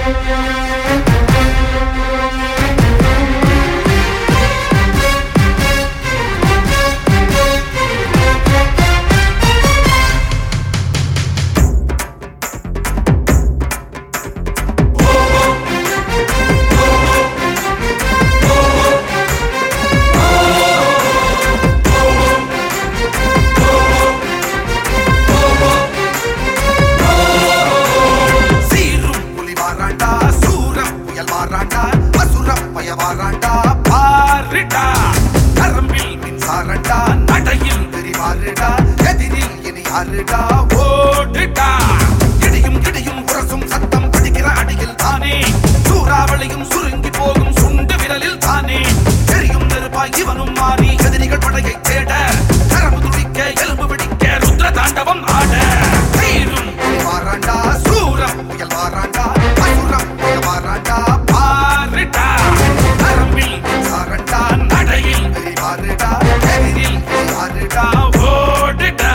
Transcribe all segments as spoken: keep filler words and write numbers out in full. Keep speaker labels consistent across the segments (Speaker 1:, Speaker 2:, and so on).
Speaker 1: இடியும் இடியும் உரசும் சத்தம் படிக்கிற அடியில் தானே சூறாவளியும் சுருங்கி போகும் சுண்டு விரலில் தானே தெரியும் நெருப்பாய் இவனும் மாறி எதிரிகள் படையை தேட கரம்பு துடிக்க எலும்பு பிடிக்க ருத்ர தாண்டவம் ஆட தீரும் வாராண்டா சூரம் புயல் வாராண்டா அசுரம் புயல் வாராண்டா பாருடா கரம்பில் சாரண்டா நடையில் வாருடா எதிரில் வாருடா ஓடுடா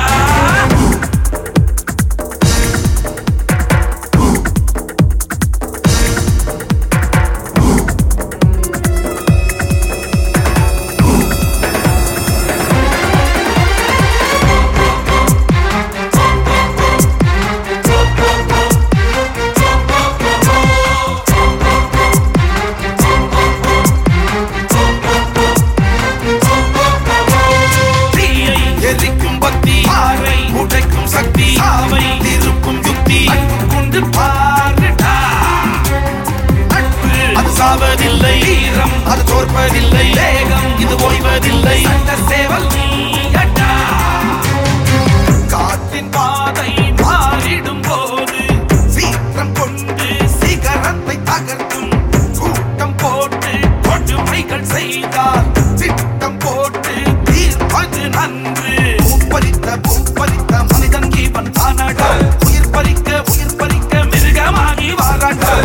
Speaker 1: சாவதில்லை வீரம் அது தோற்பதில்லை வேகம் இது ஓய்வதில்லை அந்த சேவல் நீயடா காற்றின் பாதை மாறிடும் போது சீற்றம் கொண்டு சிகரத்தை தகர்க்கும் கூட்டம் போட்டு கொடுமைகள் செய்தால் சிட்டம் போட்டு தீர்ப்பது நன்று பூப்பறித்த பூப்பறித்த மனிதன் இவன் தானடா உயிர் பறிக்க உயிர் பறிக்க மிருகமாகி வாராண்டா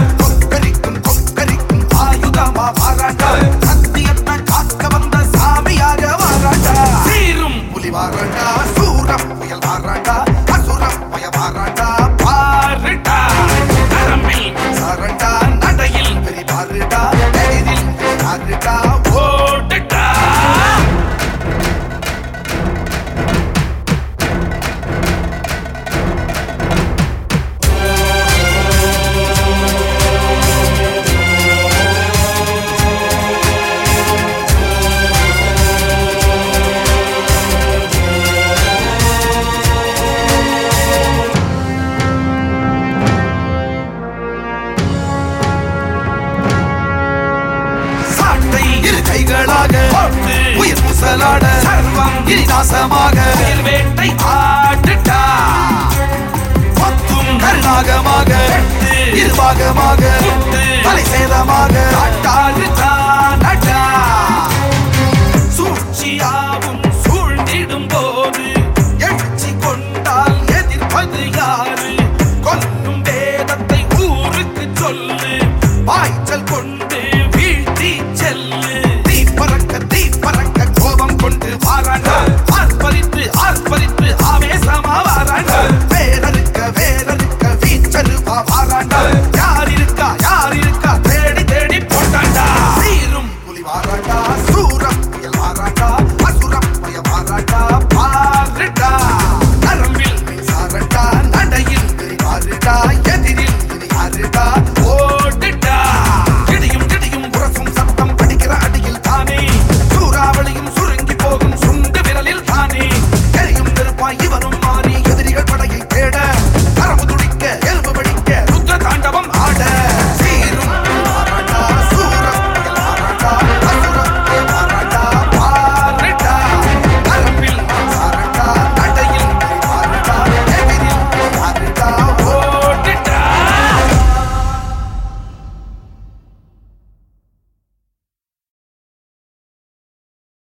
Speaker 1: சத்தியத்தை காக்க வந்த சாமியாக வாராண்டா சீரும் புலி வாராண்டா சூரம் புயல் வாராண்டா அசுரம் பய வாராண்டா பாருடா கரம்பில் சாரண்டா நடையில் பெரி பாருடா எதிரில் பாருடா ஓடுடா உயிர் முசலாட சர்வம் இனிநாசமாக உயிர் வேட்டை ஆடுடா பத்தும் கருணாகமாக இருபாகமாக தலை சேதமாக ஆட்டாடுடா